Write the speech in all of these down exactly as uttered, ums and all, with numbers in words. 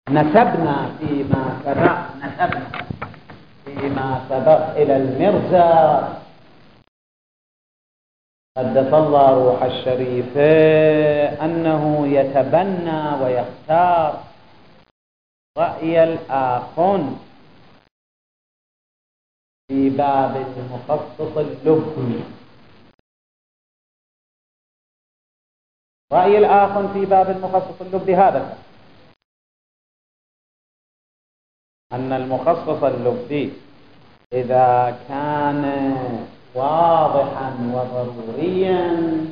نسبنا فيما سبق نسبنا فيما سبق إلى المرزا قدس الله روح الشريف أنه يتبنى ويختار رأي الآخر في باب المخصص اللبي. رأي الآخر في باب المخصص اللبي هذا أن المخصص اللبي إذا كان واضحا وضروريا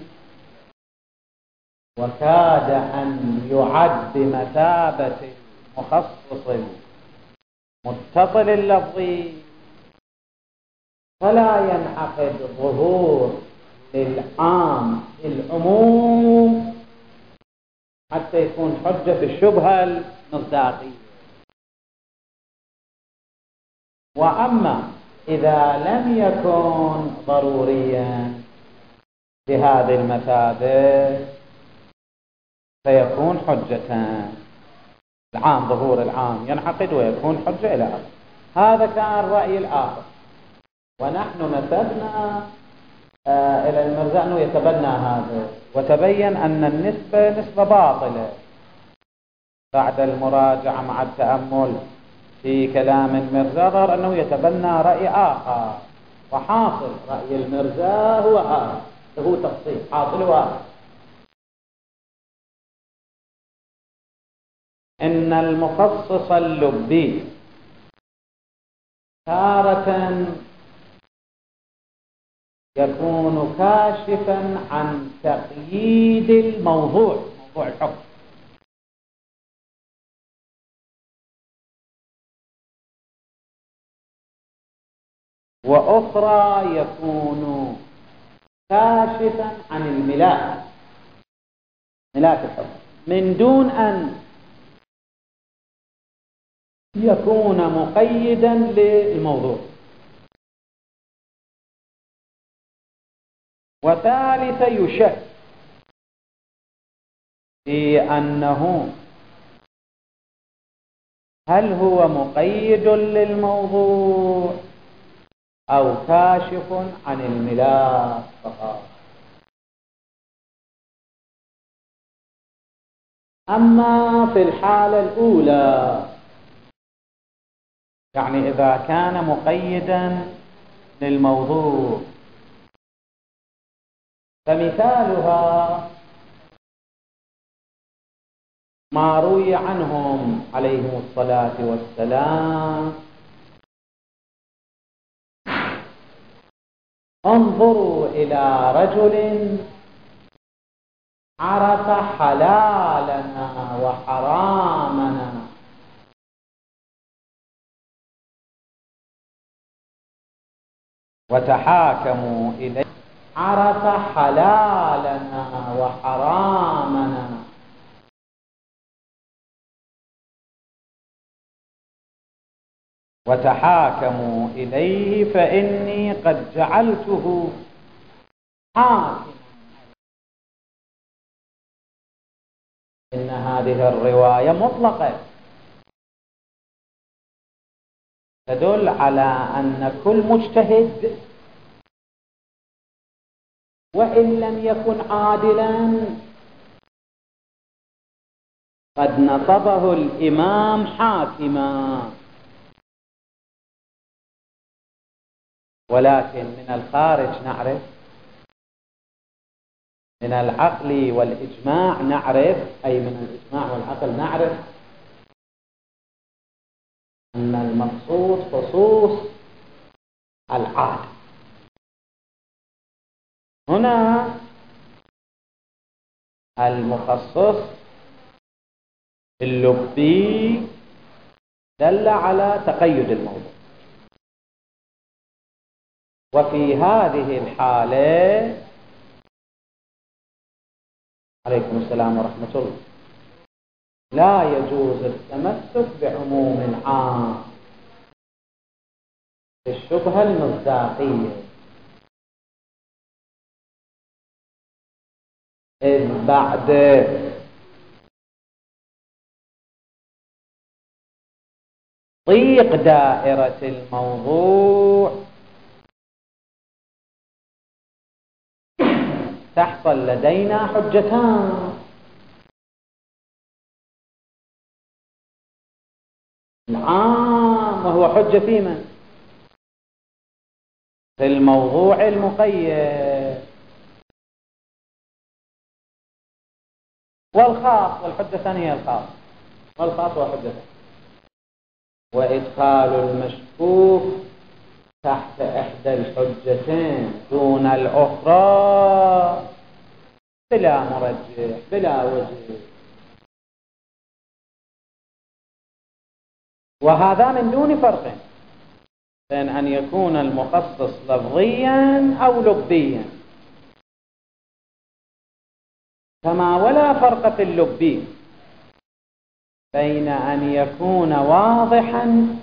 وكاد أن يعد بمثابة المخصص المتصل اللفظي فلا ينعقد ظهور للعام العموم حتى يكون حجة في الشبهة المصداقية. وأما إذا لم يكن ضروريا بهذه المثابة فيكون حجة العام، ظهور العام ينعقد ويكون حجة إلى آخره. هذا كان رأي الآخر، ونحن نسبنا آه إلى المرزا أنه يتبنى هذا، وتبين أن النسبة نسبة باطلة بعد المراجعة مع التأمل في كلام المرزا ظهر أنه يتبنى رأي آخر، وحاصل رأي المرزا هو هذا، له تفصيل حاصل واحد، إن المخصص اللبي تارة يكون كاشفا عن تقييد الموضوع، موضوع الحكم، وأخرى يكون كاشفا عن الملاك، ملاك الحكم، من دون أن يكون مقيدا للموضوع. وثالث يشك في أنه هل هو مقيد للموضوع أو كاشف عن الملاك فقط. أما في الحالة الأولى، يعني إذا كان مقيدا للموضوع، فمثالها ما روي عنهم عليهم الصلاة والسلام: انظروا إلى رجل عرف حلالنا وحرامنا وتحاكموا إليه، عرف حلالنا وحرامنا وتحاكموا إليه فإني قد جعلته حاكما. إن هذه الرواية مطلقة تدل على أن كل مجتهد وإن لم يكن عادلا قد نصبه الإمام حاكما، ولكن من الخارج نعرف، من العقل والإجماع نعرف، أي من الإجماع والعقل نعرف أن المقصود خصوص العادة. هنا المخصص اللبي دل على تقيد الموضوع، وفي هذه الحالة عليكم السلام ورحمة الله لا يجوز التمسك بعموم العام في الشبهة المصداقية، إذ بعد ضيق دائرة الموضوع تحصل لدينا حجتان. العام وهو حجة في من؟ في الموضوع المقيد، والخاص، والحجة الثانية الخاص، والخاص وحجة ثانية. وإدخال المشكوك تحت إحدى الحجتين دون الأخرى بلا مرجح بلا وجه، وهذا من دون فرق بين أن يكون المخصص لفظيا أو لبيا، كما ولا فرق في اللبي بين أن يكون واضحا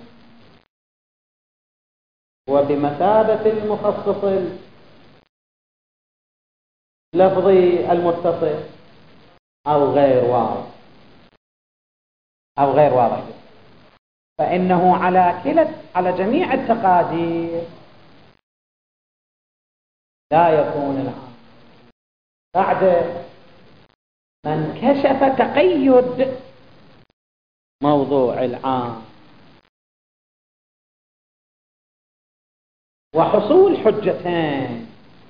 وبمثابة المخصص اللفظي المتصل أو غير واضح أو غير واضح، فإنه على كلا على جميع التقادير لا يكون العام بعد من كشف تقيد موضوع العام وحصول حجتين.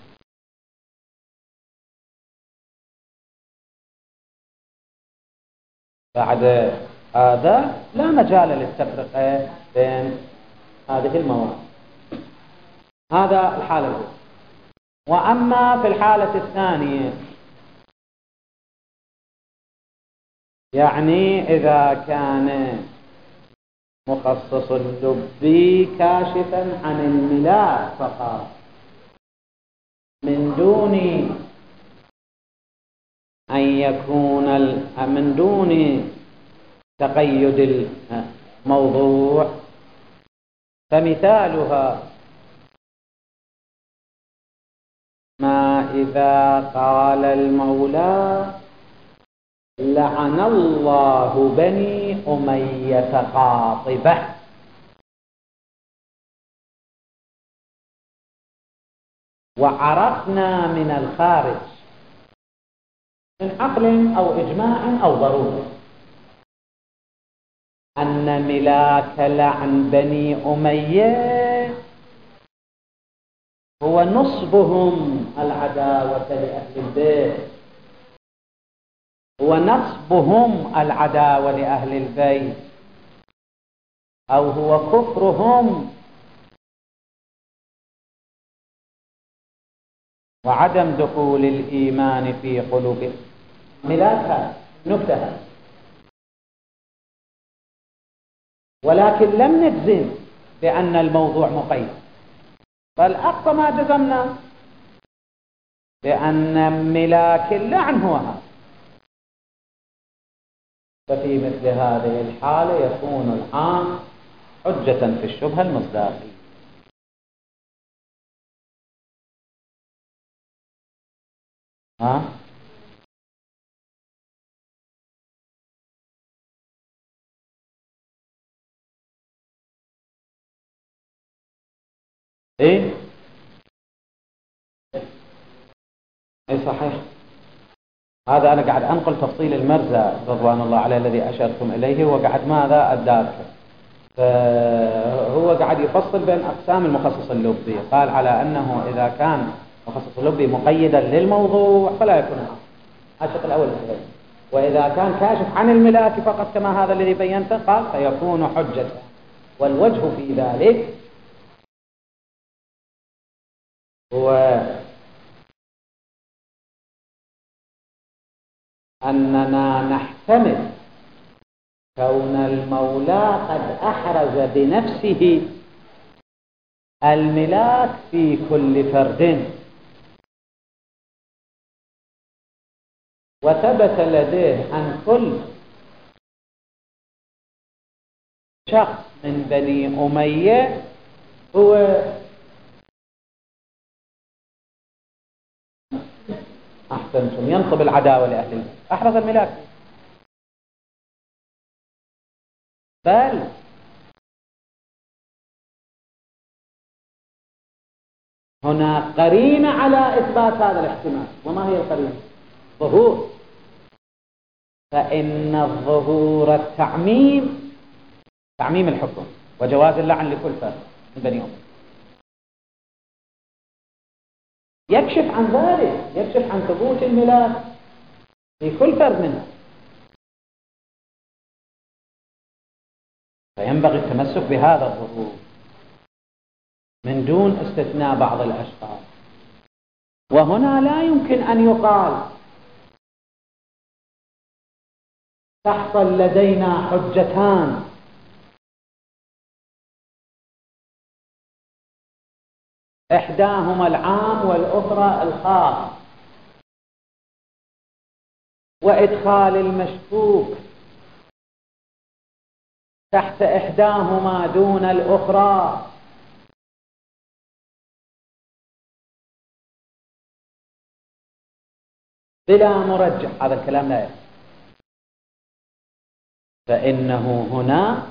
بعد هذا لا مجال للتفرقة بين هذه المواد. هذا الحالة الأولى. وأما في الحالة الثانية، يعني إذا كان مخصص اللبي كاشفا عن الملاك فقط من دون أن يكون من دون تقيد الموضوع، فمثالها ما إذا قال المولى لعن الله بني أمية قاطبة، وعرفنا من الخارج من عقل أو إجماع أو ضرورة أن ملاك لعن بني أمية هو نصبهم العداوة لأهل البيت، هو نصبهم العداوة لأهل البيت، أو هو كفرهم وعدم دخول الإيمان في قلوبهم. ملاك نكتة، ولكن لم نجزم بأن الموضوع مقيد، بل أقصى ما جزمنا بأن ملاك اللعن هو هذا. ففي مثل هذه الحالة يكون العام حجة في الشبهة المصداقية. ها؟ ايه ايه صحيح. هذا انا قاعد انقل تفصيل المرزا رضوان الله عليه الذي اشرتم اليه، وقاعد ماذا الدارك، فهو قاعد يفصل بين اقسام المخصص اللبي. قال على انه اذا كان مخصص اللبي مقيدا للموضوع فلا يكون الشق الاول الأول. واذا كان كاشف عن الملاك فقط كما هذا الذي بينته قال فيكون حجة. والوجه في ذلك هو أننا نحتمل كون المولى قد أحرز بنفسه الملاك في كل فرد، وثبت لديه عن كل شخص من بني أمية هو أحسنتم ينصب العداوة لأهل البيت، أحرز الملاك. بل هنا قرينة على إثبات هذا الاحتمال. وما هي القرينة؟ ظهور. فإن الظهور التعميم، تعميم الحكم وجواز اللعن لكل فرد من بني أمية، يكشف عن ذلك، يكشف عن ثبوت الميلاد في كل فرد منها. فينبغي التمسك بهذا الظهور من دون استثناء بعض الأشخاص. وهنا لا يمكن أن يقال تحصل لدينا حجتان، إحداهما العام والأخرى الخاص، وإدخال المشكوك تحت إحداهما دون الأخرى بلا مرجح، هذا الكلام لا يصح. فإنه هنا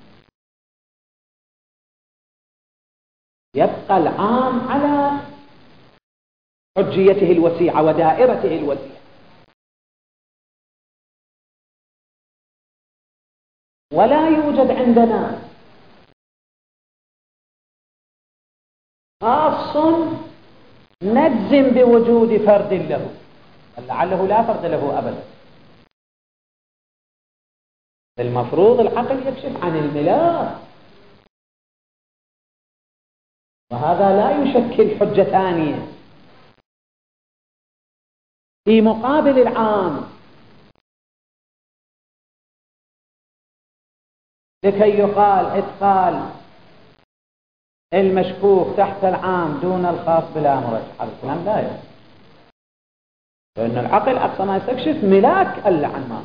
يبقى العام على حجيته الوسيعة ودائرته الوسيعة، ولا يوجد عندنا خاص نجزم بوجود فرد له، لعله لا فرد له أبدا. المفروض العقل يكشف عن الميلاد، وهذا لا يشكل حجة ثانية في مقابل العام، لكي يقال إدخال المشكوك تحت العام دون الخاص بلا مرجح. هذا الكلام لا يصح، لأن العقل أقصى ما يستكشف ملاك اللعن ما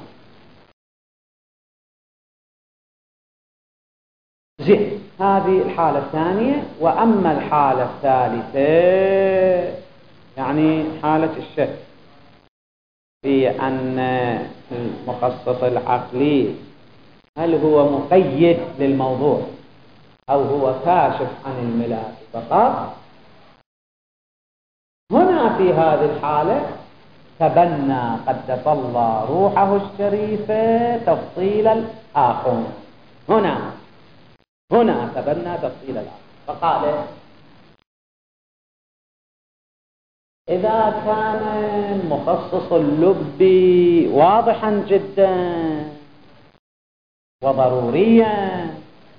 زين. هذه الحالة الثانية. وأما الحالة الثالثة يعني حالة الشك في أن المخصص العقلي هل هو مقيد للموضوع أو هو كاشف عن الملاك فقط. هنا في هذه الحالة تبنى قدس الله روحه الشريفة تفصيل الآخر. هنا هنا تبنى تفصيل الآخر فقال إذا كان مخصص اللب واضحا جدا وضروريا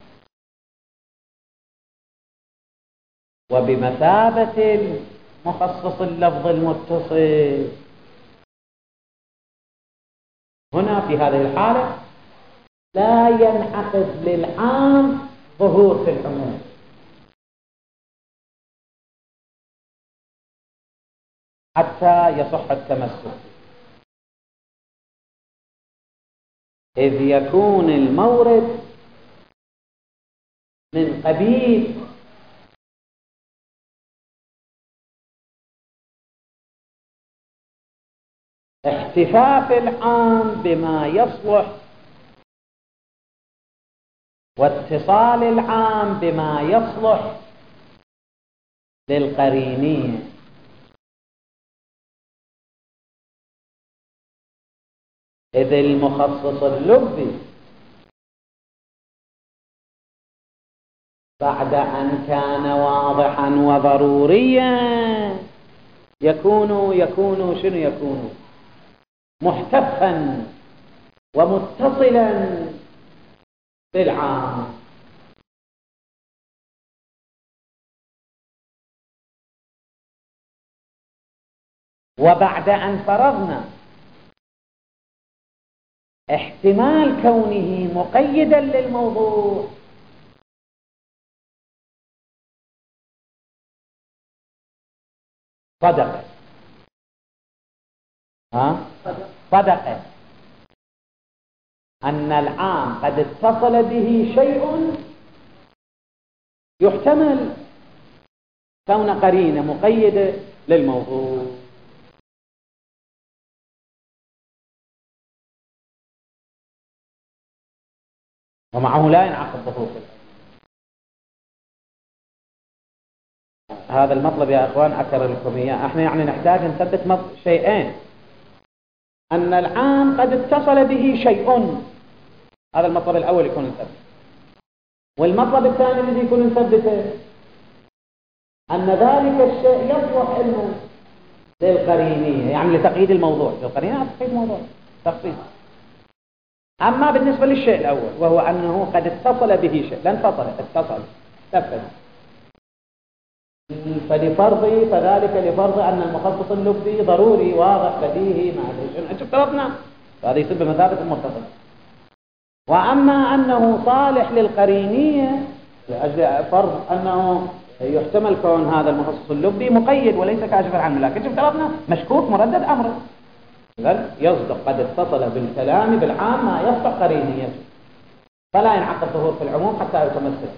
وبمثابة مخصص اللفظ المتصل، هنا في هذه الحالة لا ينعقد للعام ظهور في العموم، حتى يصح التمسك، إذ يكون المورد من قبيل احتفاف العام بما يصلح واتصال العام بما يصلح للقرينية. إذ المخصص اللبي بعد أن كان واضحا وضروريا يكون يكون شنو يكون محتفا ومتصلا بالعام. وبعد أن فرضنا احتمال كونه مقيدا للموضوع صدق ها صدق أن العام قد اتصل به شيء يحتمل كون قرينة مقيدة للموضوع. ومعه لا ينعقد ظهور. هذا المطلب يا أخوان أكرر لكم إياه. احنا يعني نحتاج نثبت شيئين: أن العام قد اتصل به شيء، هذا المطلب الأول يكون نثبت. والمطلب الثاني الذي يكون نثبته أن ذلك الشيء يصلح إنه للقرينية، يعني لتقييد الموضوع. للقرينية تقييد موضوع تخصيص. أما بالنسبة للشيء الأول وهو أنه قد اتصل به شيء، لا انفصل، اتصل تفت، فلفرض فذلك لفرض أن المخصص اللفظي ضروري واضح بديهي معلش أنت افترضنا، فهذا يصير بمثابة المتصل. وأما أنه صالح للقرينية لأجل فرض أنه يحتمل كون هذا المخصص اللفظي مقيد وليس كاشفا عن الملاك، انت افترضنا مشكوك مردد أمره، يصدق قد اتصل بالكلام بالعام ما يصدق قرينيته، فلا ينعقد ظهور في العموم حتى يتمثل.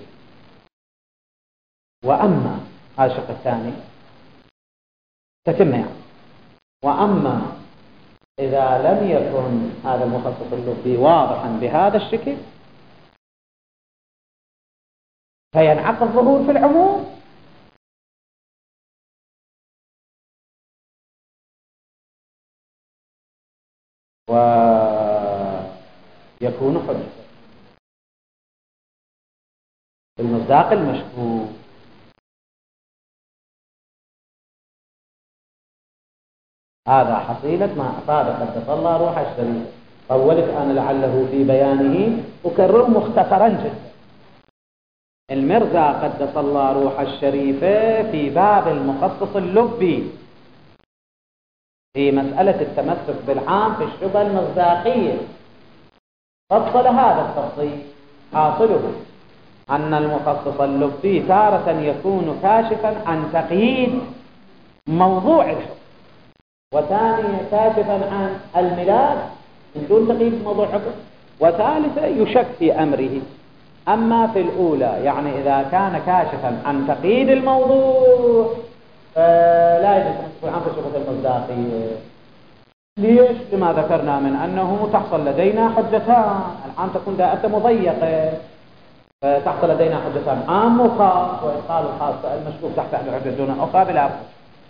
وأما هذا الشق الثاني تتم يعني. وأما إذا لم يكن هذا المخصص اللفظي واضحا بهذا الشكل فينعقد ظهور في العموم ويكون حجة المصداق المشكوك. هذا حصيلة ما أفاد قد تصلى روح الشريف. طولت أنا لعله في بيانه أكرر مختصرا جدا. المرزا قد تصلى روح الشريفة في باب المخصص اللبي في مسألة التمسك بالعام في الشبهة المصداقية فصل هذا التفصيل. حاصله أن المخصص اللبي تارة يكون كاشفا عن تقييد موضوع الحكم، وثانيا كاشفا عن الملاك من دون تقييد موضوع الحكم، وثالثا يشك في أمره. أما في الأولى يعني إذا كان كاشفا عن تقييد الموضوع فلا يجوز أن تكون عن الشبهة المصداقية. ليش؟ لما ذكرنا من أنه تحصل لدينا حجتان، العام تكون دائرة مضيقة، تحصل لدينا حجتان عام وخاص، وإدخال الخاص المشكوك تحت أحد الحجة دون الأخرى بلا فرق.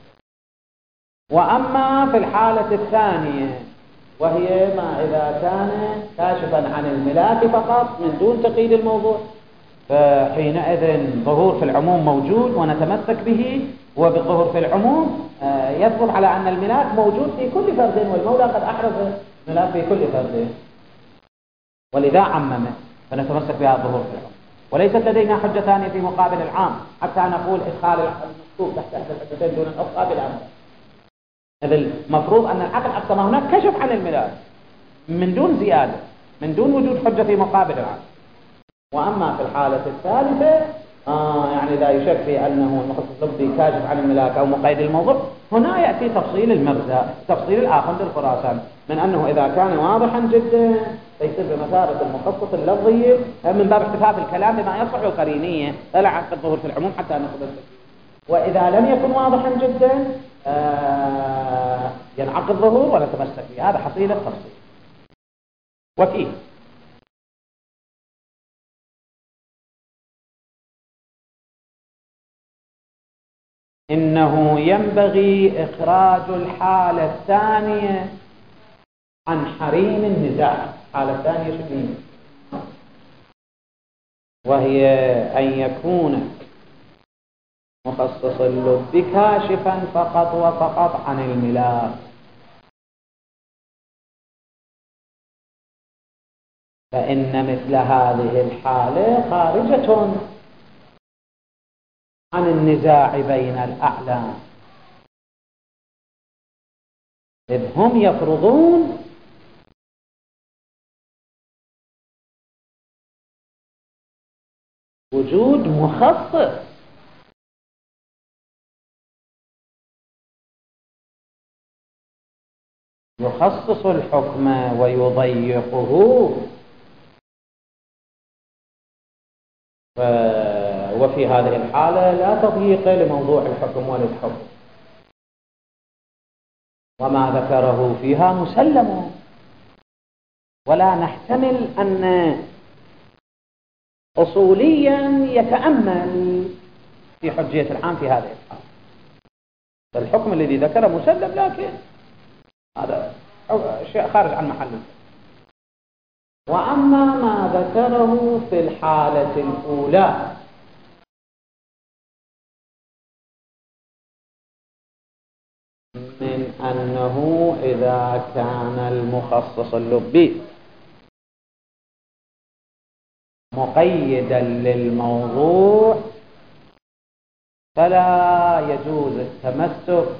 وأما في الحالة الثانية وهي ما إذا كان كاشفا عن الملاك فقط من دون تقييد الموضوع فحينئذ ظهور في العموم موجود ونتمسك به، وبالظهور في العموم يثبت على أن الملاك موجود في كل فرد، والمولى قد أحرز الملاك في كل فرد، ولذا عممه فنتمسك بها الظهور في العموم. وليست لدينا حجة ثانية في مقابل العام حتى نقول إدخال المشكوك تحت أحد الحجتين دون الأخرى بالأمر. إذا المفروض أن العقل أقسم هناك كشف عن الملاك من دون زيادة، من دون وجود حجة في مقابل العقل. وأما في الحالة الثالثة آه يعني لا يشك في أنه المخصص اللفظي كاشف عن الملاك أو مقيد الموضوع، هنا يأتي تفصيل المرزا، تفصيل الآخر للخراسان من أنه إذا كان واضحا جدا فيصير بمثابة المخصص اللفظي من باب احتفاظ الكلام بما يصلح القرينية فلا عقد الظهور في العموم حتى نأخذ الفكرة. وإذا لم يكن واضحا جدا آه ينعقد الظهور ونتمسك به. هذا حصيلة تفصيل. وفيه إنه ينبغي إخراج الحالة الثانية عن حريم النزاع. الحالة الثانية شكلين، وهي أن يكون مخصص اللب كاشفا فقط وفقط عن الملاك، فإن مثل هذه الحالة خارجة عن النزاع بين الأعلام، إذ هم يفرضون وجود مخصص يخصص الحكم ويضيقه، ف... وفي هذه الحالة لا تضييق لموضوع الحكم وللحكم، وما ذكره فيها مسلم، ولا نحتمل أن أصوليا يتأمل في حجية العام في هذه الحالة. الحكم الذي ذكره مسلم، لكن هذا شيء خارج عن محله. وأما ما ذكره في الحالة الأولى من أنه إذا كان المخصص اللبي مقيدا للموضوع فلا يجوز التمسك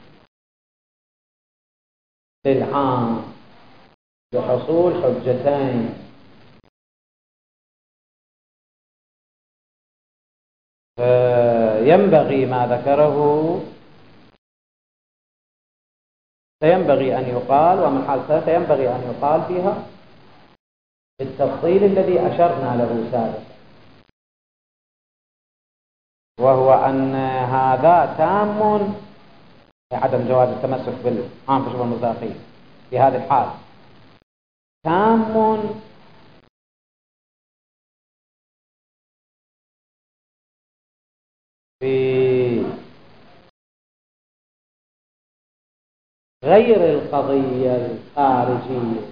بالعام بحصول حجتين. فينبغي ما ذكره سينبغي أن يقال، ومن حالته سينبغي أن يقال فيها بالتفصيل الذي أشرنا له سابقا، وهو أن هذا تام لعدم جواز التمسك بالعام في شبه المصداقية في هذه الحال، تام في غير القضية الخارجية.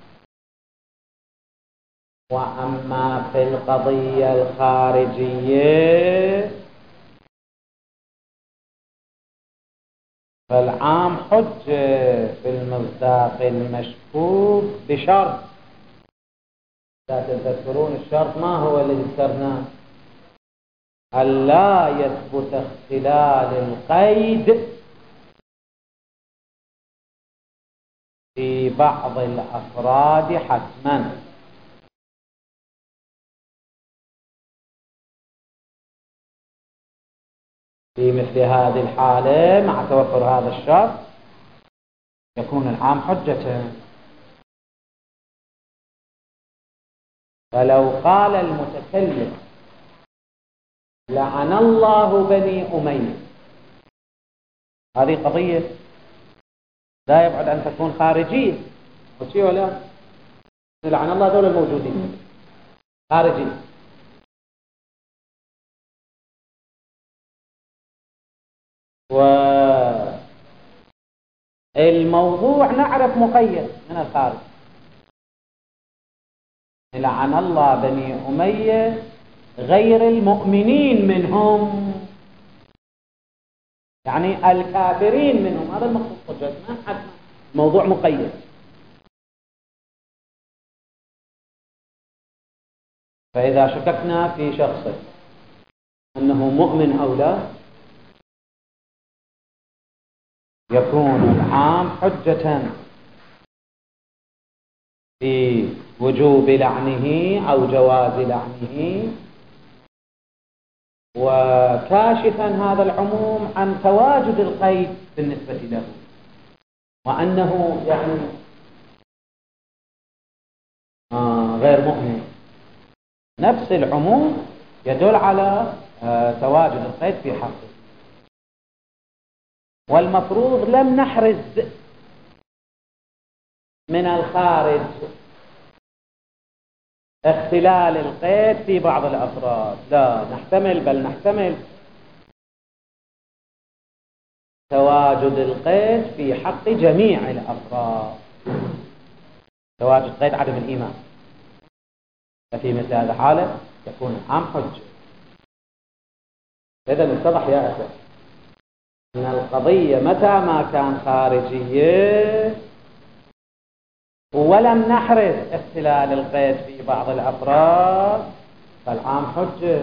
وأما في القضية الخارجية فالعام حجة في المصداق المشكوك بشرط. لا تذكرون الشرط ما هو الذي ذكرناه؟ ألا يثبت اختلال القيد في بعض الأفراد حتما. في مثل هذه الحالة مع توفر هذا الشرط يكون العام حجة. فلو قال المتكلم لعن الله بني أمية، هذه قضية لا يبعد أن تكون خارجية، وشي ولا لعن الله دول الموجودين خارجي. والموضوع نعرف مقيد من الخارج، لعن الله بني أمية غير المؤمنين منهم، يعني الكافرين منهم، هذا المقصود حجتنا حتما. موضوع مقيد. فإذا شككنا في شخص أنه مؤمن أو لا يكون العام حجة في وجوب لعنه أو جواز لعنه، وكاشفا هذا العموم عن تواجد القيد بالنسبة له، وأنه يعني آه غير مؤمن. نفس العموم يدل على آه تواجد القيد في حقه. والمفروض لم نحرز من الخارج اختلال القيد في بعض الأفراد، لا نحتمل بل نحتمل تواجد القيد في حق جميع الأفراد، تواجد قيد عدم الإيمان. ففي مثل هذا الحالة يكون عام حجة. إذن اتضح يا أخوة أن القضية متى ما كان خارجية ولم نحرز اختلال القيد في بعض الأفراد فالعام حجة.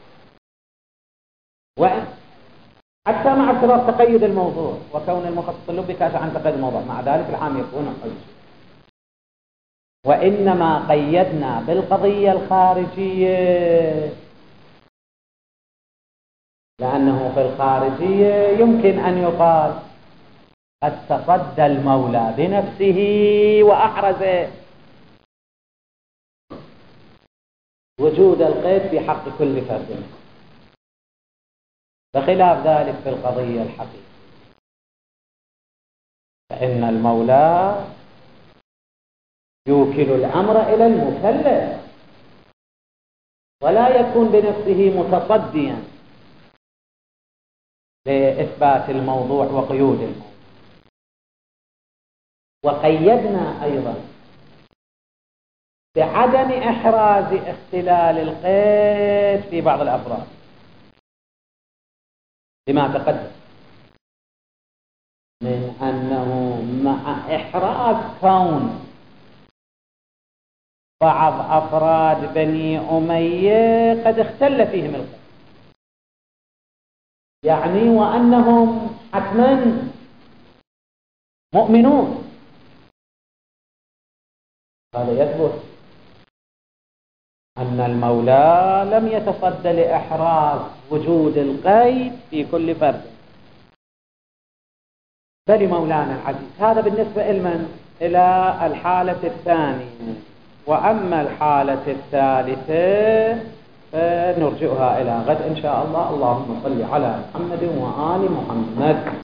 وإن حتى مع اعتبار تقيد الموضوع وكون المخصص اللبي كاشف عن تقييد الموضوع، مع ذلك العام يكون حجة. وإنما قيدنا بالقضية الخارجية لأنه في الخارجية يمكن أن يقال قد تصدى المولى بنفسه وأحرز وجود القيد في حق كل فرد، بخلاف ذلك في القضية الحقيقية فإن المولى يوكل الأمر إلى المكلف ولا يكون بنفسه متصديا لإثبات الموضوع وقيود الموضوع. وقيدنا أيضا بعدم إحراز اختلال القيد في بعض الأفراد بما تقدم من أنه مع إحراز كون بعض أفراد بني أمية قد اختل فيهم القيد، يعني وأنهم حتما مؤمنون، هذا يثبت أن المولى لم يتصد لإحراز وجود القيد في كل فرد، بل مولانا العزيز. هذا بالنسبة لمن؟ إلى الحالة الثانية. وأما الحالة الثالثة فنرجئها إلى غد إن شاء الله. اللهم صل على محمد وآل محمد.